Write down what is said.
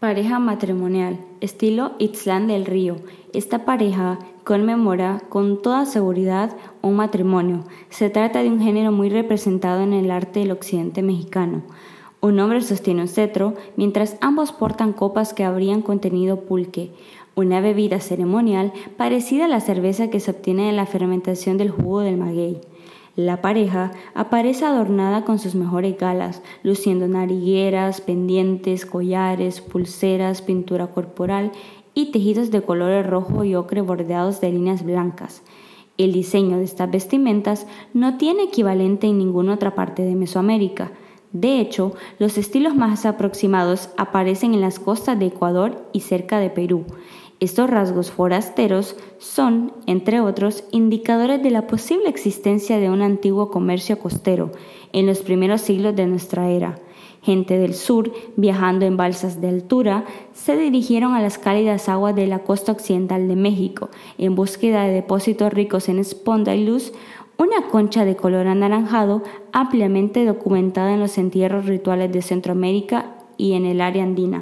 Pareja matrimonial, estilo Ixtlán del Río. Esta pareja conmemora con toda seguridad un matrimonio. Se trata de un género muy representado en el arte del occidente mexicano. Un hombre sostiene un cetro, mientras ambos portan copas que habrían contenido pulque, una bebida ceremonial parecida a la cerveza que se obtiene de la fermentación del jugo del maguey. La pareja aparece adornada con sus mejores galas, luciendo narigueras, pendientes, collares, pulseras, pintura corporal y tejidos de colores rojo y ocre bordeados de líneas blancas. El diseño de estas vestimentas no tiene equivalente en ninguna otra parte de Mesoamérica. De hecho, los estilos más aproximados aparecen en las costas de Ecuador y cerca de Perú. Estos rasgos forasteros son, entre otros, indicadores de la posible existencia de un antiguo comercio costero en los primeros siglos de nuestra era. Gente del sur, viajando en balsas de altura, se dirigieron a las cálidas aguas de la costa occidental de México en búsqueda de depósitos ricos en esponda y luz, una concha de color anaranjado ampliamente documentada en los entierros rituales de Centroamérica y en el área andina.